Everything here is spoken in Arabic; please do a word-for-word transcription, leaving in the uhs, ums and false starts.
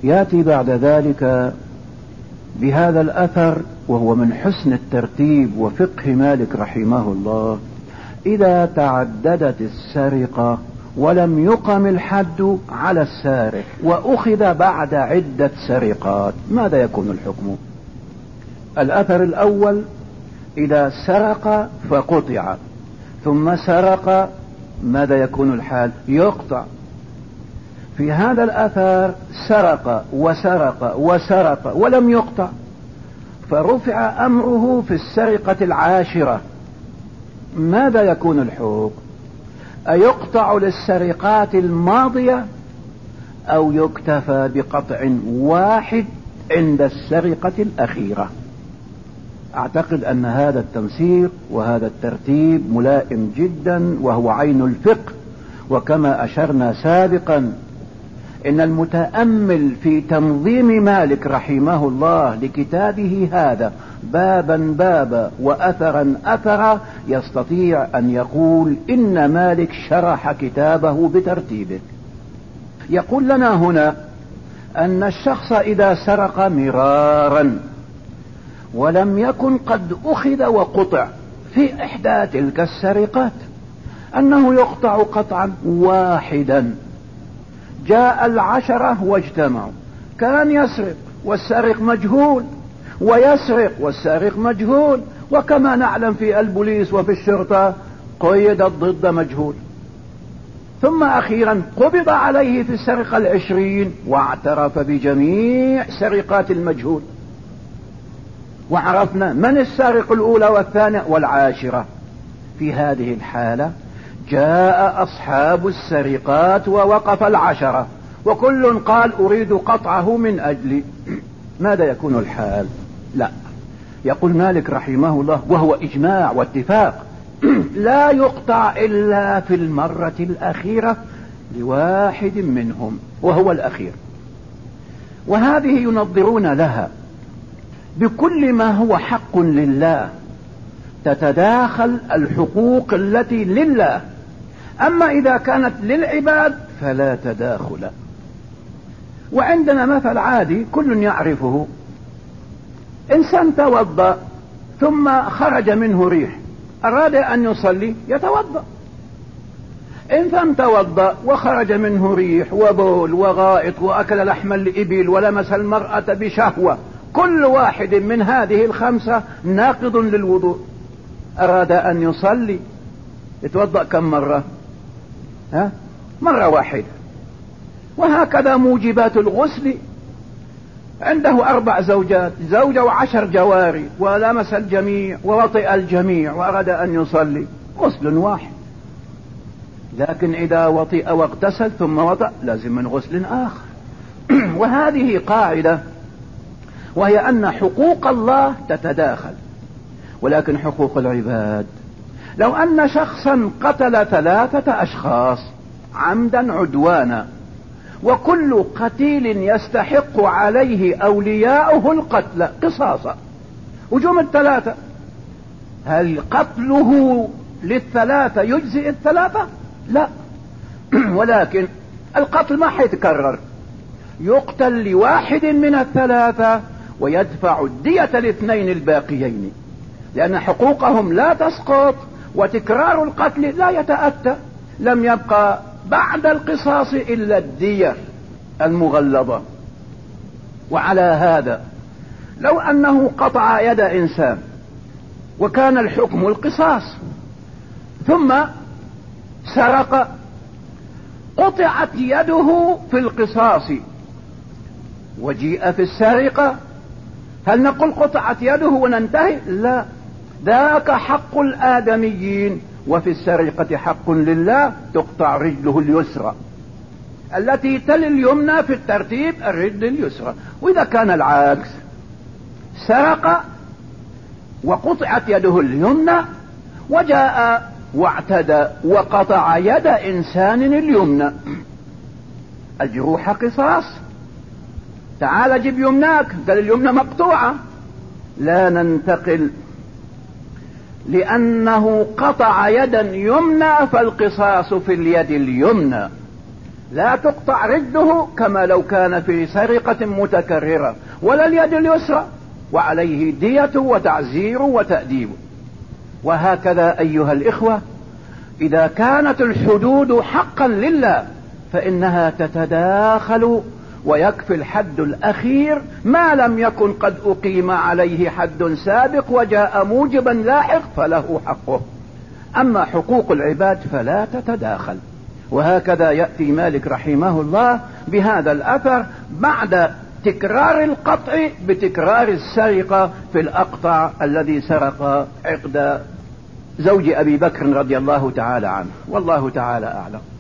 يأتي بعد ذلك بهذا الأثر، وهو من حسن الترتيب وفقه مالك رحمه الله: إذا تعددت السرقة ولم يقم الحد على السارق وأخذ بعد عدة سرقات ماذا يكون الحكم؟ الأثر الأول: إذا سرق فقطع ثم سرق ماذا يكون الحال؟ يقطع. في هذا الأثر سرق وسرق وسرق ولم يقطع، فرفع أمره في السرقة العاشرة، ماذا يكون الحكم؟ أيقطع للسرقات الماضية أو يكتفى بقطع واحد عند السرقة الأخيرة؟ أعتقد أن هذا التنسيق وهذا الترتيب ملائم جدا وهو عين الفقه. وكما أشرنا سابقا إن المتأمل في تنظيم مالك رحمه الله لكتابه هذا بابا بابا وأثرا أثرا يستطيع أن يقول إن مالك شرح كتابه بترتيبه. يقول لنا هنا أن الشخص إذا سرق مرارا ولم يكن قد أخذ وقطع في إحدى تلك السرقات أنه يقطع قطعا واحدا. جاء العشرة واجتمعوا، كان يسرق والسارق مجهول ويسرق والسارق مجهول، وكما نعلم في البوليس وفي الشرطة قيدت ضد مجهول. ثم أخيرا قبض عليه في السرقة العشرين واعترف بجميع سرقات المجهول، وعرفنا من السارق الأولى والثانية والعاشرة. في هذه الحالة جاء أصحاب السرقات ووقف العشرة وكل قال أريد قطعه من أجلي، ماذا يكون الحال؟ لا، يقول مالك رحمه الله وهو إجماع واتفاق: لا يقطع إلا في المرة الأخيرة لواحد منهم وهو الأخير. وهذه ينظرون لها بكل ما هو حق لله، تتداخل الحقوق التي لله، أما إذا كانت للعباد فلا تداخل. وعندنا مثل عادي كل يعرفه: إنسان توضأ ثم خرج منه ريح، أراد أن يصلي يتوضأ. إنسان توضأ وخرج منه ريح وبول وغائط وأكل لحم الإبل ولمس المرأة بشهوة، كل واحد من هذه الخمسة ناقض للوضوء. أراد أن يصلي يتوضأ كم مرة؟ ها؟ مرة واحدة. وهكذا موجبات الغسل: عنده أربع زوجات، زوجة وعشر جواري، ولمس الجميع ووطئ الجميع وأراد أن يصلي، غسل واحد. لكن إذا وطئ واغتسل ثم وطأ لازم من غسل آخر. وهذه قاعدة، وهي أن حقوق الله تتداخل، ولكن حقوق العباد، لو أن شخصا قتل ثلاثة أشخاص عمدا عدوانا وكل قتيل يستحق عليه أولياؤه القتل قصاصا هجوم الثلاثة، هل قتله للثلاثة يجزئ الثلاثة؟ لا. ولكن القتل ما حيتكرر، يقتل لواحد من الثلاثة ويدفع الدية الاثنين الباقيين، لأن حقوقهم لا تسقط وتكرار القتل لا يتأتى. لم يبقى بعد القصاص إلا الدية المغلظة. وعلى هذا لو أنه قطع يد إنسان وكان الحكم القصاص ثم سرق، قطعت يده في القصاص وجيء في السرقة، هل نقول قطعت يده وننتهي؟ لا، ذاك حق الآدميين، وفي السرقة حق لله، تقطع رجله اليسرى التي تلي اليمنى في الترتيب، الرجل اليسرى. وإذا كان العكس، سرق وقطعت يده اليمنى وجاء واعتدى وقطع يد إنسان اليمنى، الجروح قصاص، تعال جيب يمناك، قال اليمنى مقطوعة، لا ننتقل، لأنه قطع يدا يمنى فالقصاص في اليد اليمنى. لا تقطع رده كما لو كان في سرقة متكررة، ولا اليد اليسرى، وعليه دية وتعزير وتأديب. وهكذا أيها الإخوة، إذا كانت الحدود حقا لله فإنها تتداخل، ويكفي الحد الأخير ما لم يكن قد أقيم عليه حد سابق وجاء موجبا لاحق فله حقه. أما حقوق العباد فلا تتداخل. وهكذا يأتي مالك رحمه الله بهذا الأثر بعد تكرار القطع بتكرار السرقة في الأقطع الذي سرق عقد زوج أبي بكر رضي الله تعالى عنه. والله تعالى أعلم.